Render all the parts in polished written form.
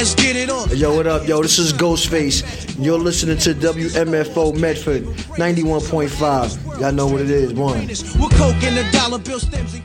let's get it on. Yo, what up, yo? This is Ghostface. You're listening to WMFO Medford 91.5. Y'all know what it is. One. We're coke and the dollar bill stems.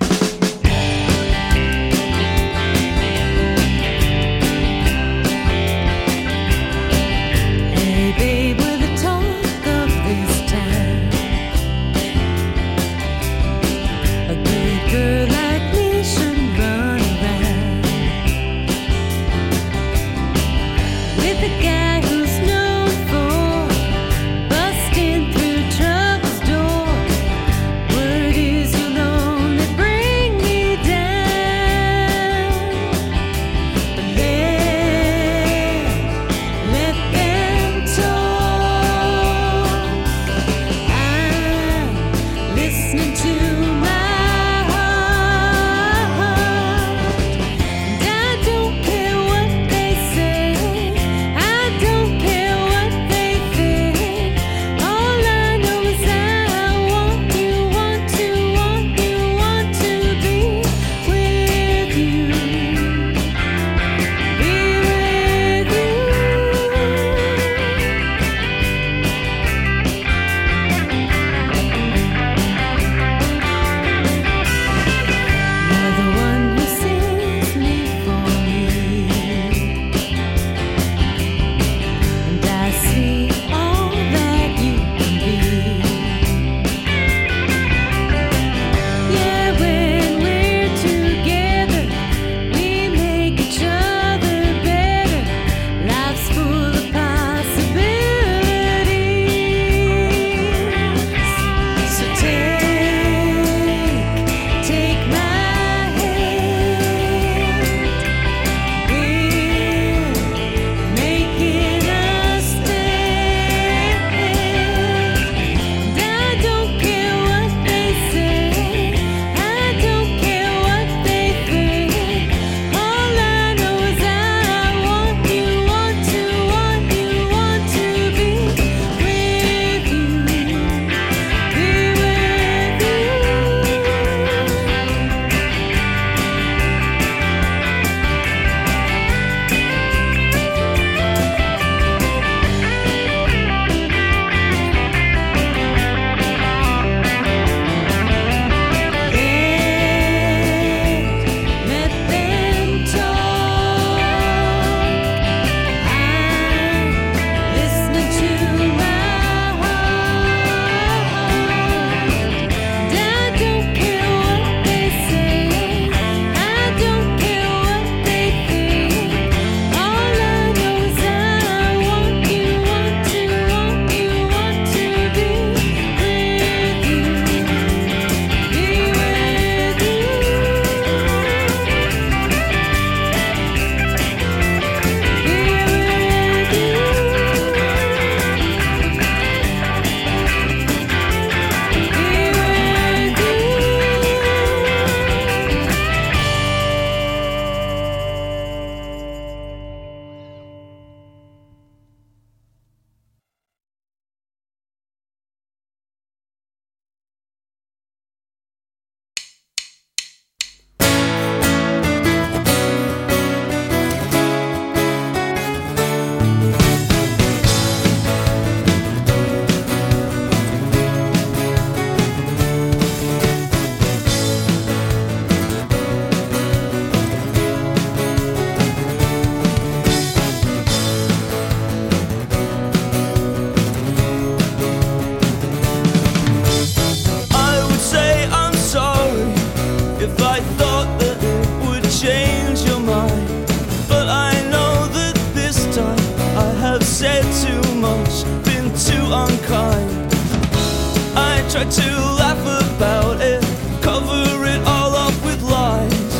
Tried to laugh about it, cover it all up with lies.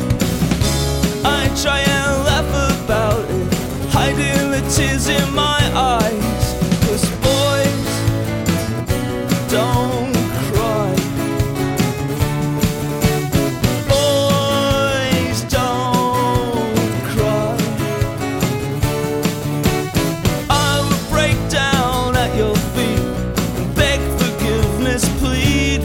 I try and laugh about it, hiding the tears in my eyes. 'Cause boys don't cry. Boys don't cry. I would break down at your feet and beg forgiveness, please.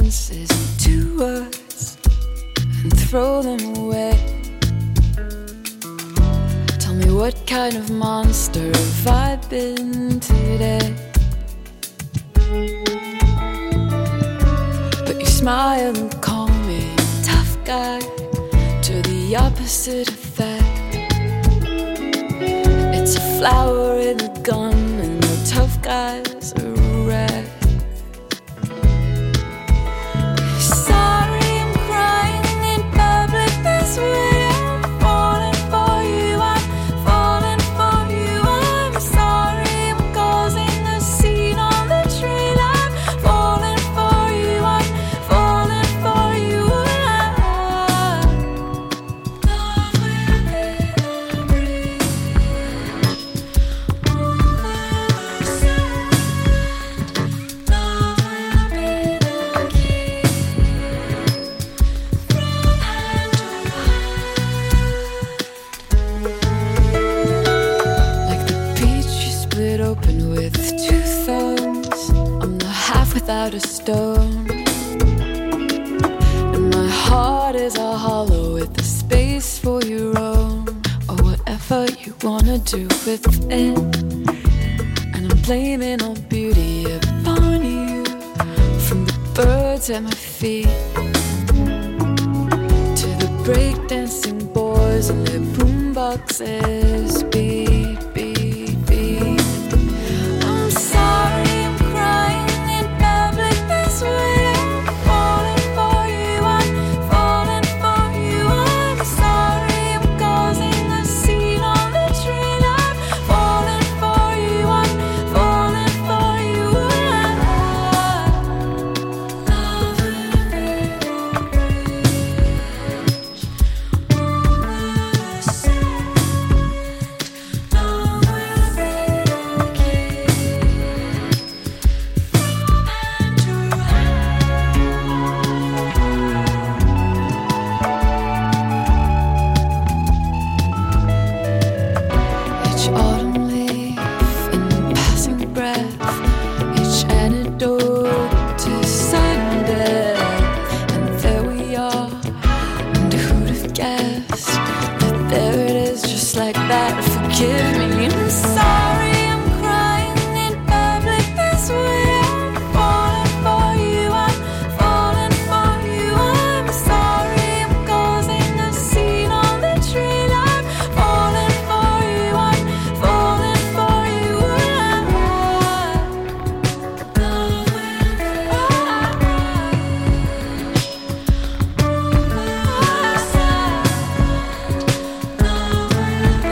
sentences into words and throw them away. Tell me, what kind of monster have I been today? But you smile and call me tough guy, to the opposite effect. It's a flower in a gun and the tough guys are red. Sorry, I'm crying in public this way. I'm falling for you, I'm falling for you. I'm sorry, I'm causing a scene on the train. I'm falling for you, I'm falling for you. Love will be the breeze over the sand. Love will be the key from hand to heart. Like the peach you split open with two thumbs, I'm the half without a stone. And my heart is a hollow with a space for your own, or whatever you wanna do with it. And I'm blaming all beauty upon you, from the birds at my feet to the breakdancing boys and their boomboxes. Beat, beat, beat. I'm sorry, I'm crying in public this way. I'm falling for you, I'm falling for you. I'm sorry, I'm causing a scene on the train. I'm falling for you, I'm falling for you. Love will be the bridge over the sand. Love will be the key from hand to hand. Each autumn leaf and passing breath, each antidote to sudden death. And there we are, and who'd have guessed that there it is, just like that. Forgive me, I'm sorry, I'm crying in public this way. I'm falling for you, I'm falling for you. I'm sorry, I'm causing a scene on the train. I'm falling for you, I'm falling for you. Love will be over the sand. Love will be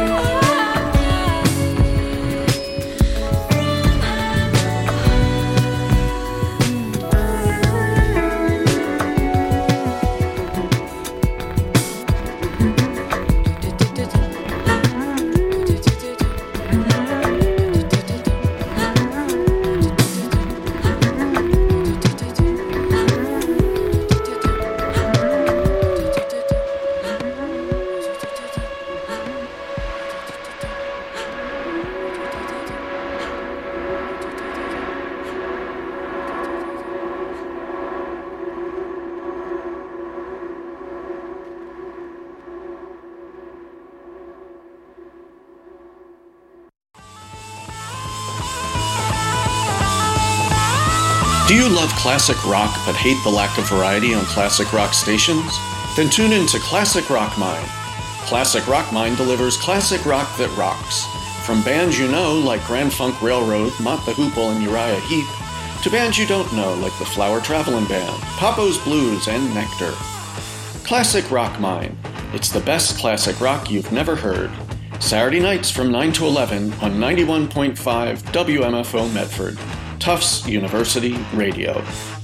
Do you love classic rock but hate the lack of variety on classic rock stations? Then tune in to Classic Rock Mind. Classic Rock Mind delivers classic rock that rocks. From bands you know like Grand Funk Railroad, Mott the Hoople, and Uriah Heep, to bands you don't know like the Flower Traveling Band, Papo's Blues, and Nectar. Classic Rock Mind. It's the best classic rock you've never heard. Saturday nights from 9 to 11 on 91.5 WMFO Medford. Tufts University Radio.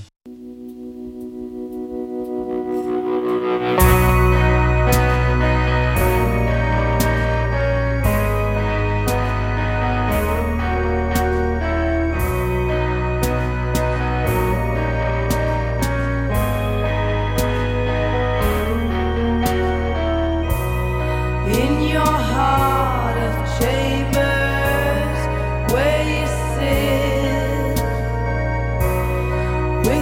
In your heart of chambers, where you sit,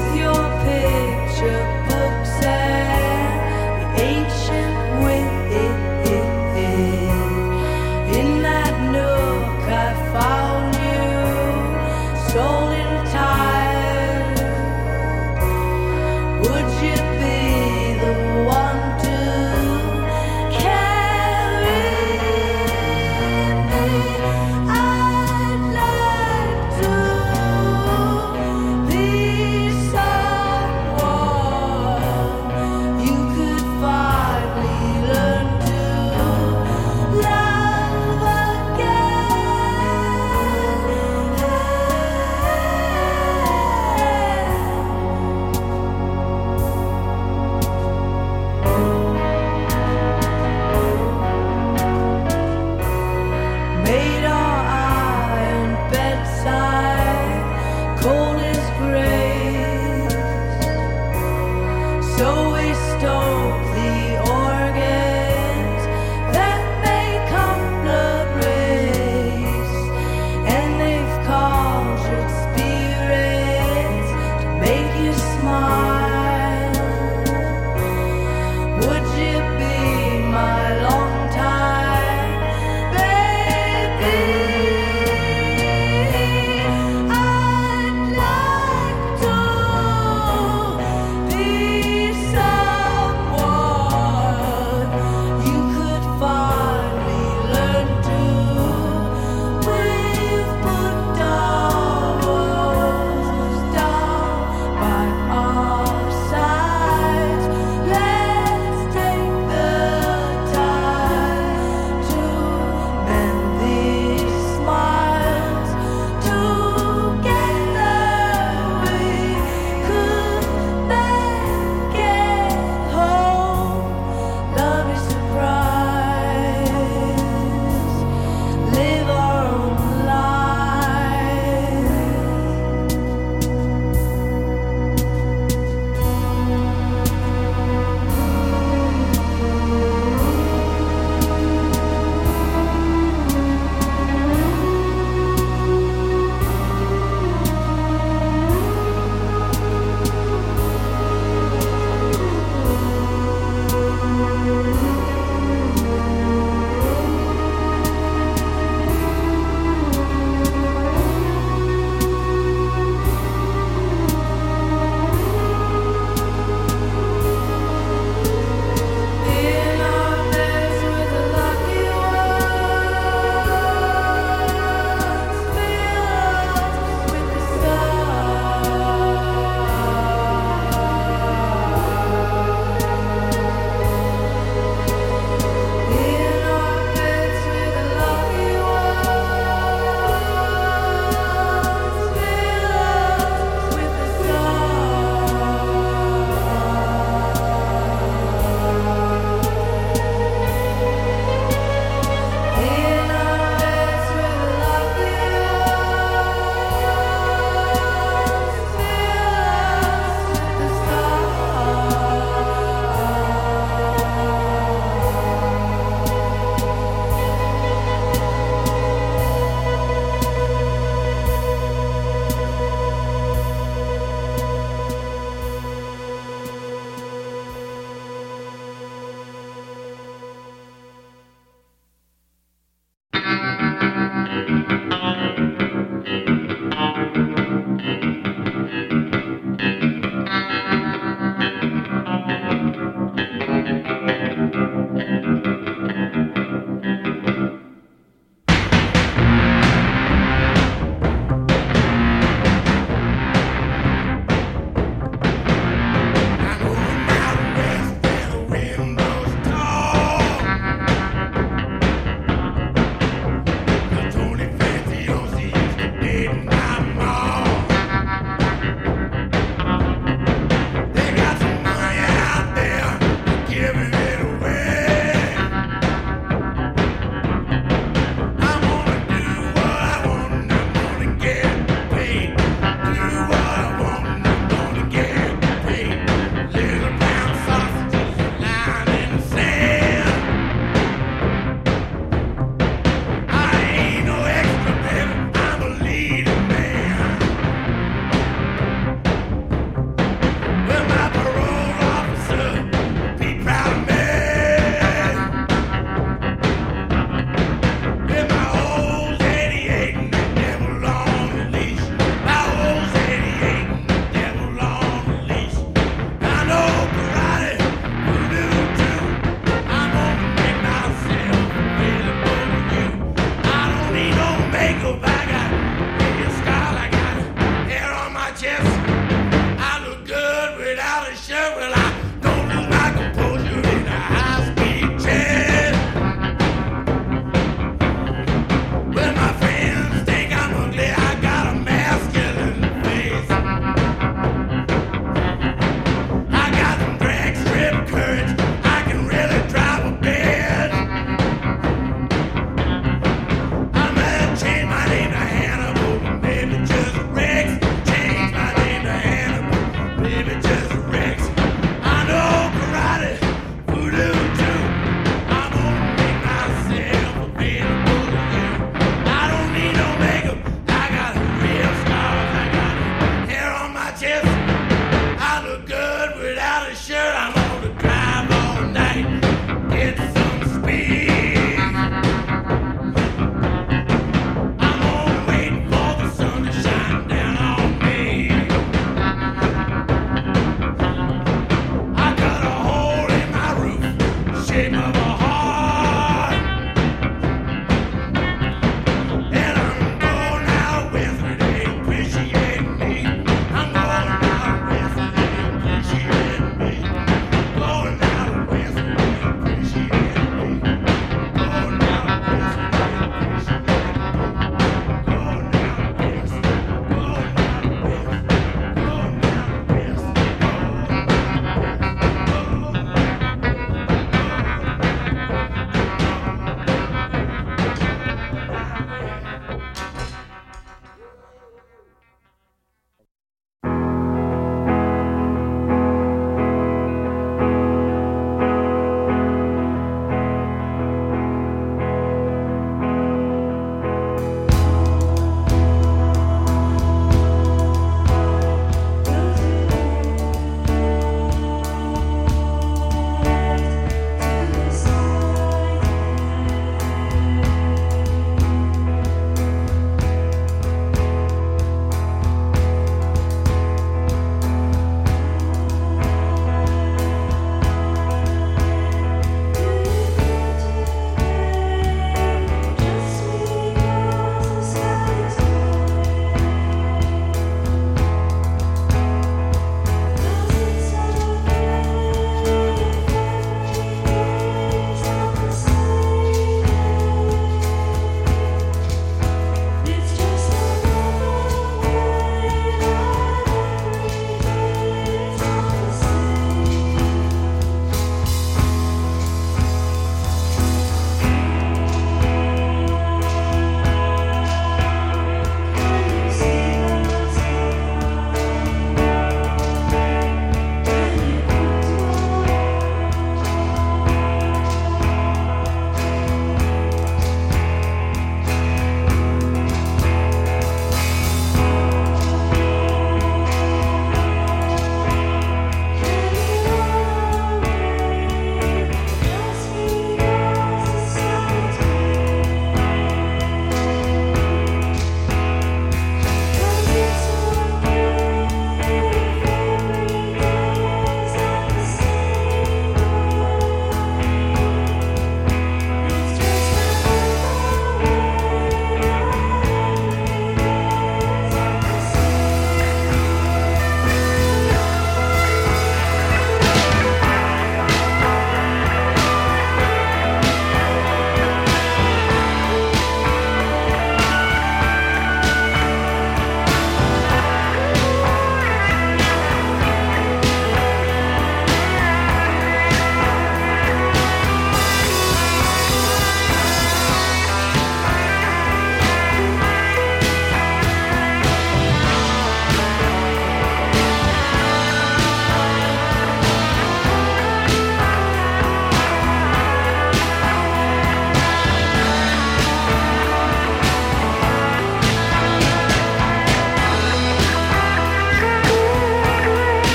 Let's take the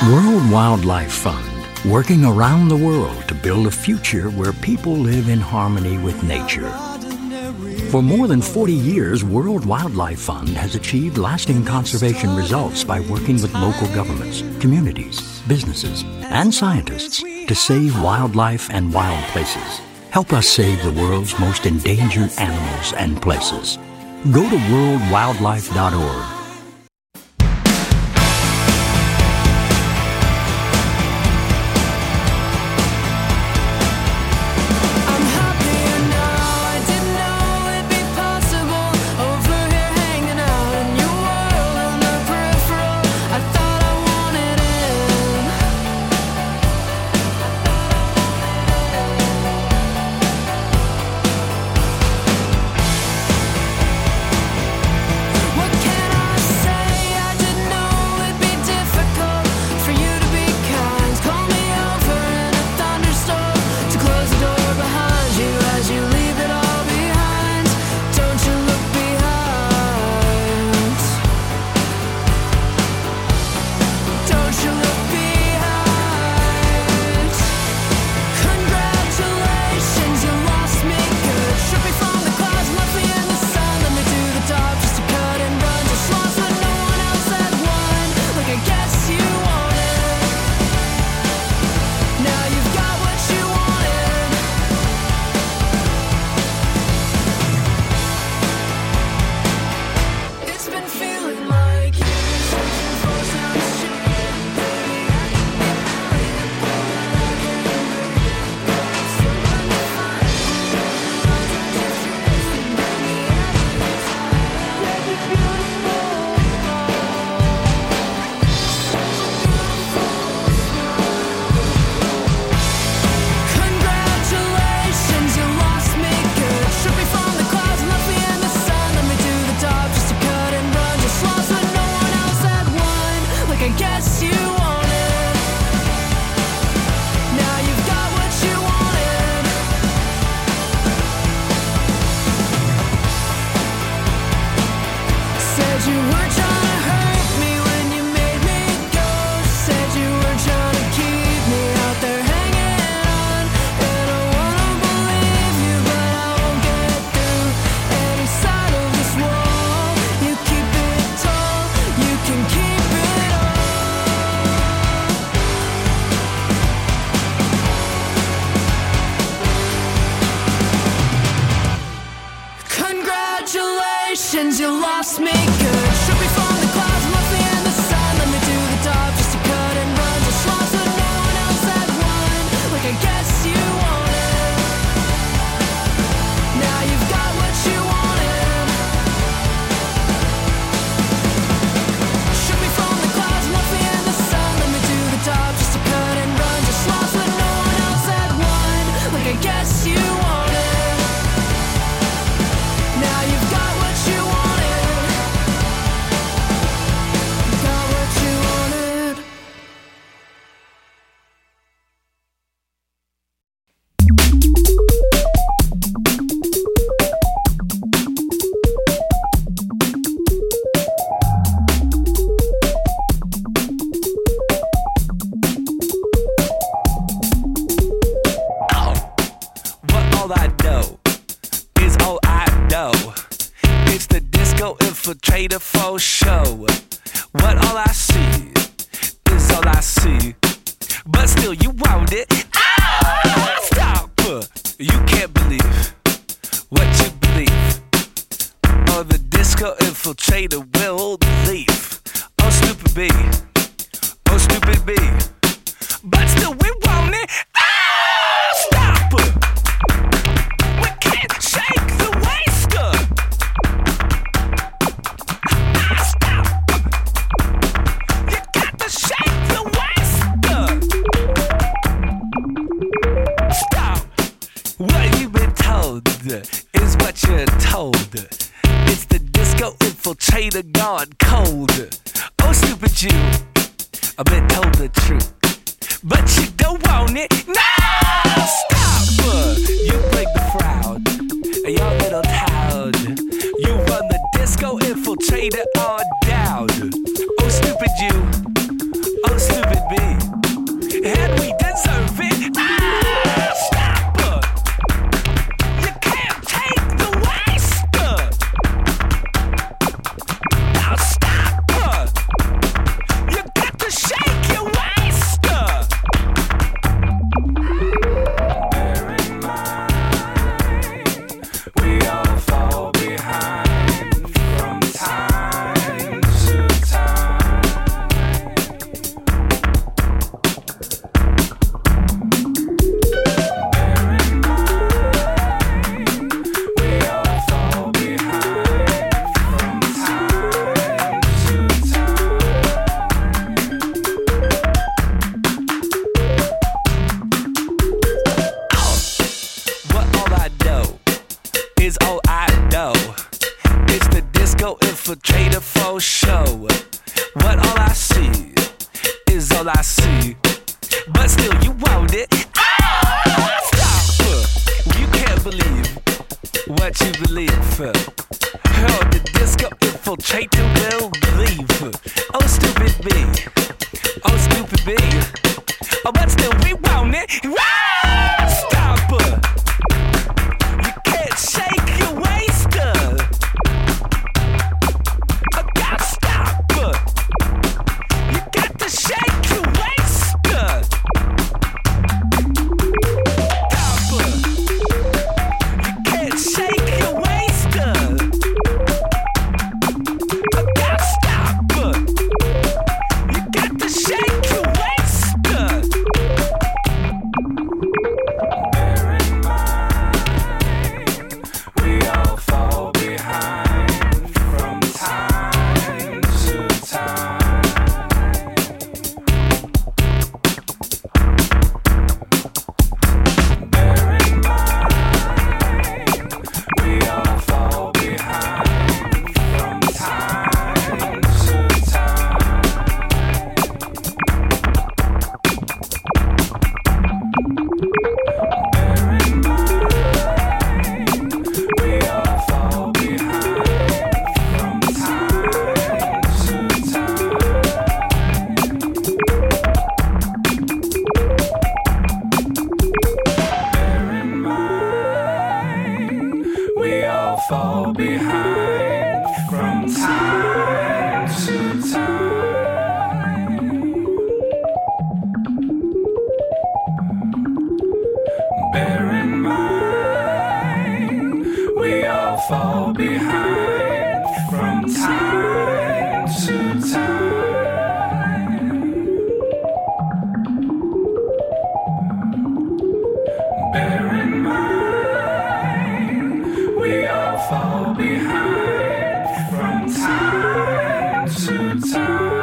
World Wildlife Fund, working around the world to build a future where people live in harmony with nature. For more than 40 years, World Wildlife Fund has achieved lasting conservation results by working with local governments, communities, businesses, and scientists to save wildlife and wild places. Help us save the world's most endangered animals and places. Go to worldwildlife.org. Congratulations, you lost me good. Shook me from the clouds, left me in the sun. Let me do the dive just to cut and run. Just lost when no one else had won. Like I guess you wanted. Now you've got what you wanted. Shook me from the clouds, left me in the sun. Let me do the dive just to cut and run. Just lost when no one else had won. Like I guess you wanted. Now you've got what you wanted. Got what you wanted. What all I know is all I know. It's the disco infiltrator for show. What all I see is all I see. But still you want it. Ah, stop! You can't believe what you believe. Or the disco infiltrator will leave. Oh stupid B. Oh stupid B. But still we want it. Ah, stop! We can't shake the waster. Ah, stop! You got to shake the waster. Stop! What you've been told is what you're told. It's the disco infiltrator gone cold. Oh stupid you, I've been told the truth. But you don't want it. No! Stop! You break the crowd. Your little town. You run the disco infiltrator on down. Oh stupid you. Oh stupid me. infiltrator for show. What all I see is all I see. But still you want it. Ah! Stop! You can't believe what you believe. Oh, the disco infiltrator will leave. Oh, stupid me. Oh, stupid me. Oh, but still we want it. Ah! Stop! You can't shake your waist. I gotta stop. You got to shake your waist. Stop! You can't shake your waist. I gotta stop. You got to shake your waist. Bear in mind, we all fall behind from time to time. Bear in mind, we all fall behind from time to time. Bear in mind, we all fall behind from time to time. Bear in mind, we all fall behind from time to time. Bear in mind, we all fall behind from time to time. Bear in mind, we all fall behind from time to time.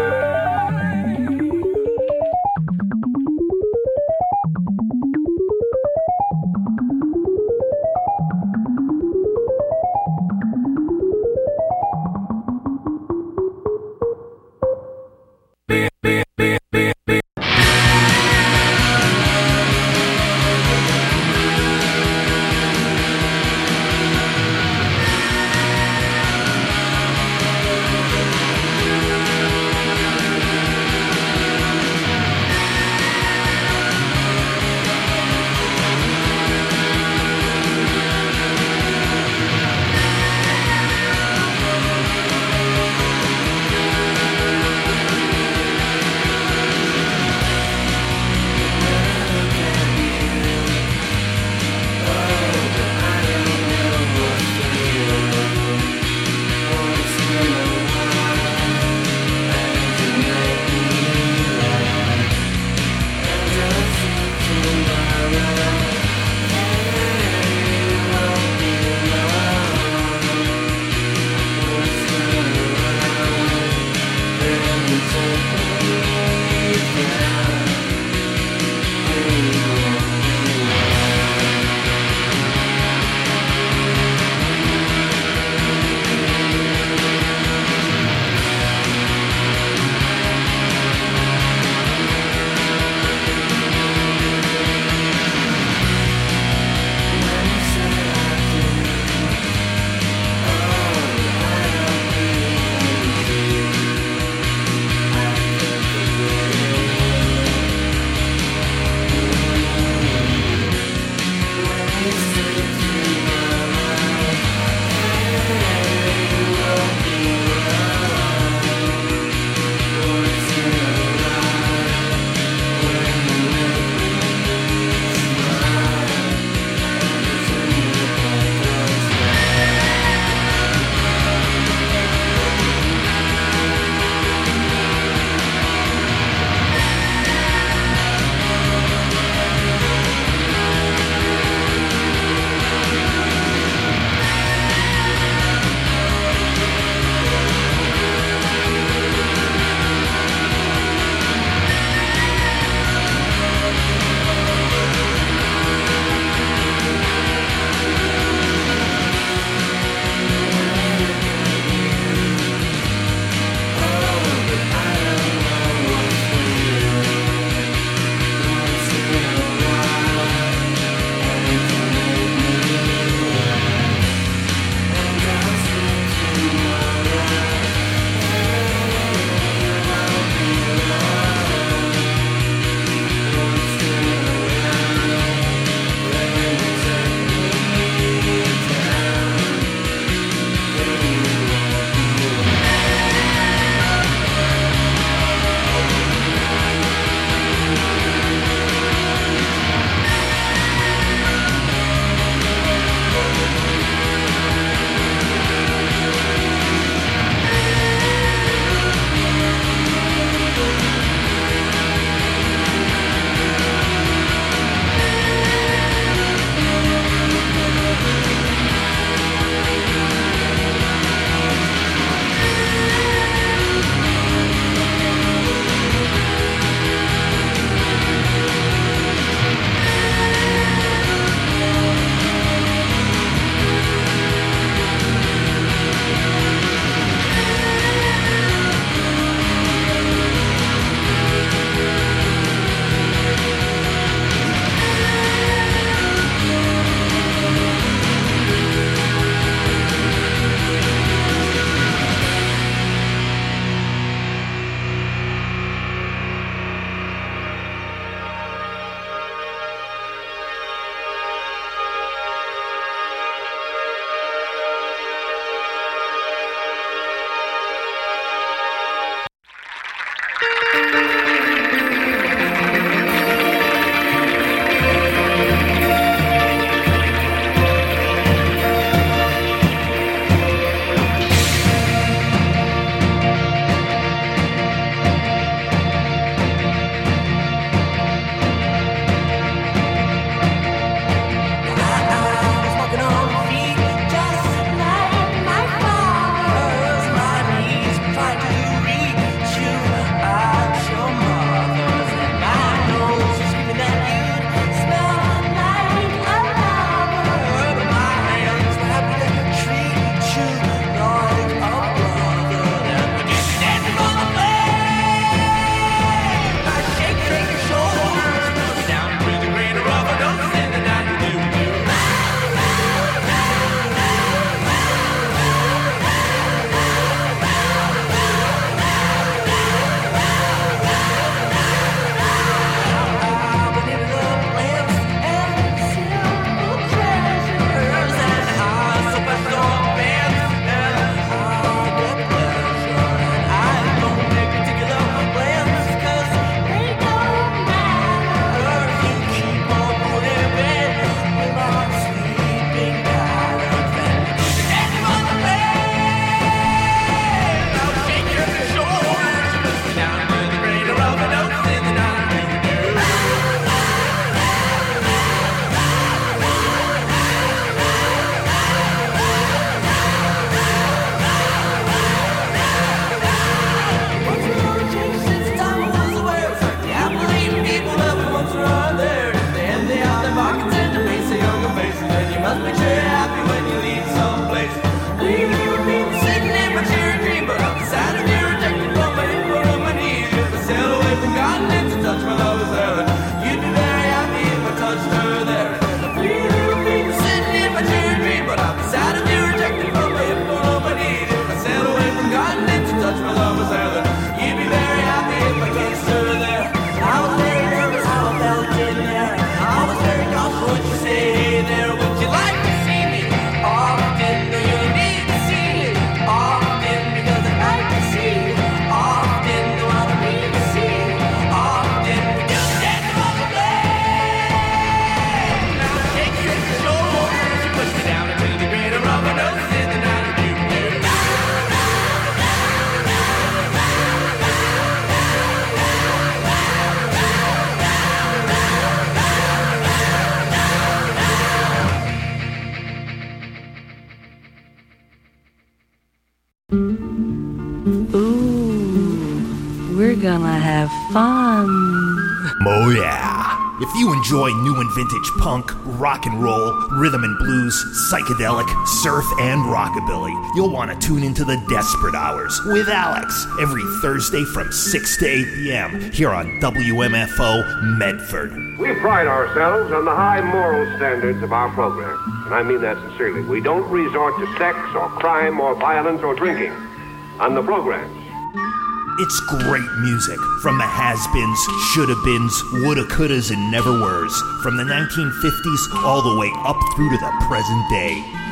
we're gonna have fun. Oh yeah. If you enjoy new and vintage punk, rock and roll, rhythm and blues, psychedelic, surf, and rockabilly, you'll want to tune into the Desperate Hours with Alex every Thursday from 6 to 8 p.m. here on WMFO Medford. We pride ourselves on the high moral standards of our program, and I mean that sincerely. We don't resort to sex or crime or violence or drinking on the programs. It's great music from the has-beens, shoulda-beens, woulda-couldas, and never-weres, from the 1950s all the way up through to the present day.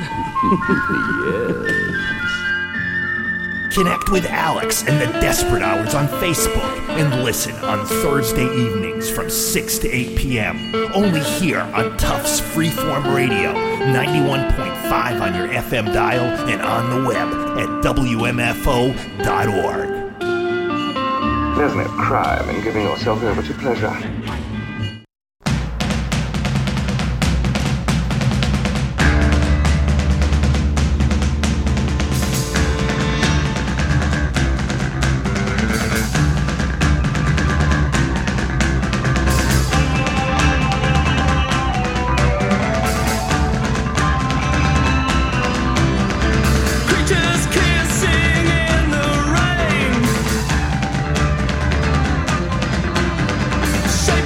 Yes. Connect with Alex and the Desperate Hours on Facebook and listen on Thursday evenings from 6 to 8 p.m. Only here on Tufts Freeform Radio, 91.5 on your FM dial and on the web at WMFO.org. There's no crime in giving yourself over to pleasure. Shape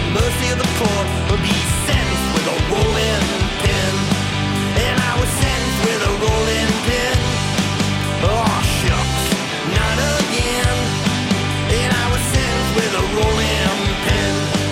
mercy of the court or be sentenced with a rolling pin. And I was sentenced with a rolling pin. Oh shucks, not again. And I was sentenced with a rolling pin.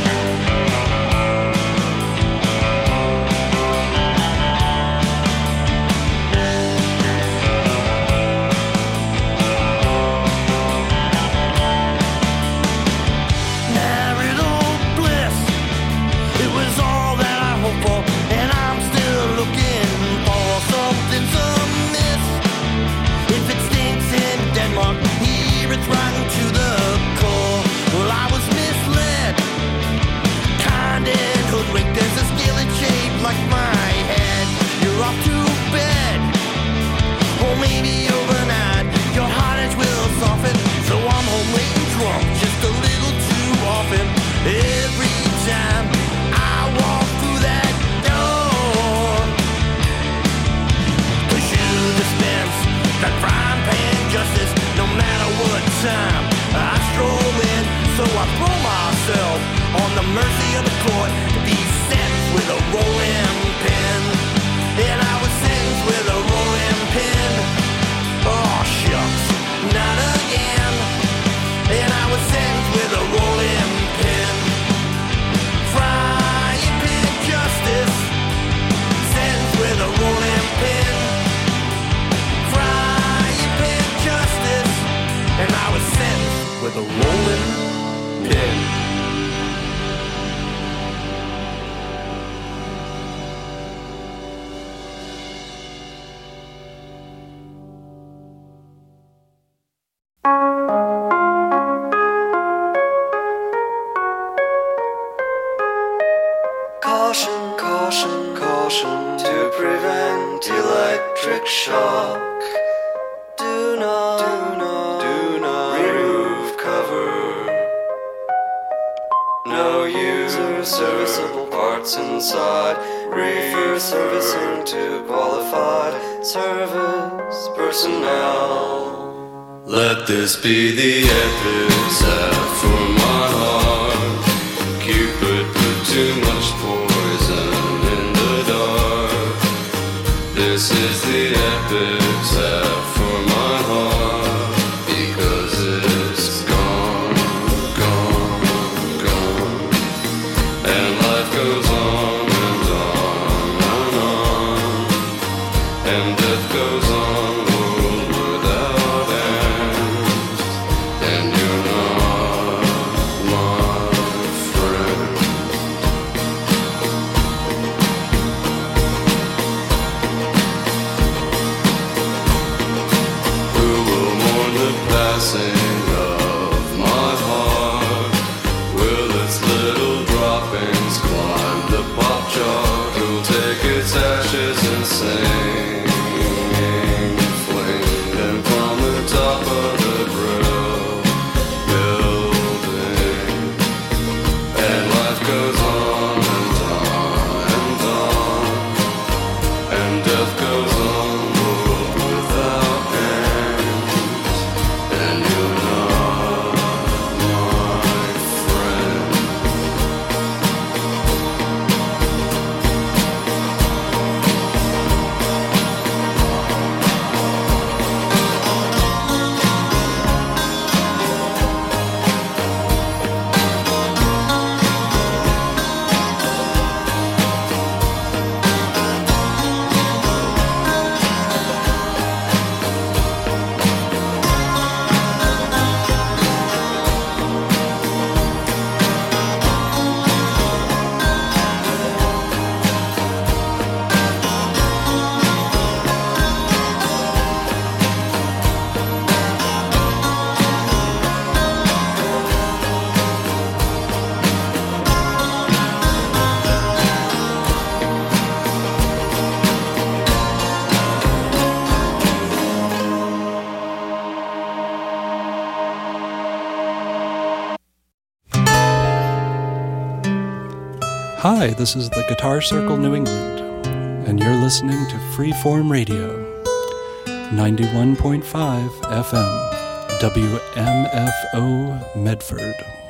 Marital bliss, it was all that I hoped for, and I'm still looking for something's amiss. If it stinks in Denmark, here it's rotten to the core. Well, I was misled, kind and hoodwinked. There's a skillet shaped like my head. You're off to bed, or maybe overnight. Your heart edge will soften, so I'm home late and drunk, just a little too often. Every time I walk through that door, 'cause you dispense that frying pan justice, no matter what time I stroll in. So I throw myself on the mercy of the court to be sentenced with a rolling pin. And I was sentenced with a rolling pin. Oh shucks, not again. And I was sentenced with a rolling pin. Frying pan justice, sentenced with a rolling pin. Frying pan justice, and I was sentenced with a rolling pin. Caution, caution, caution to prevent electric shock. Do not remove cover. No user serviceable parts inside. Refer servicing to qualified service personnel. Let this be the epitaph for my heart. Cupid put too much poison in the dark. This is the epitaph for my heart, because it's gone, gone, gone. And life goes on and on and on. And death goes on, world without end. And you're not my friend. Who will mourn the passing of my heart? Will its little droppings climb the pop chart? Who'll take its ashes and sing, fling them from the top of the grill building? And life goes on and on and on. And death goes on, world without end. And you're not my friend. Hi, this is the Guitar Circle New England, and you're listening to Freeform Radio, 91.5 FM, WMFO Medford.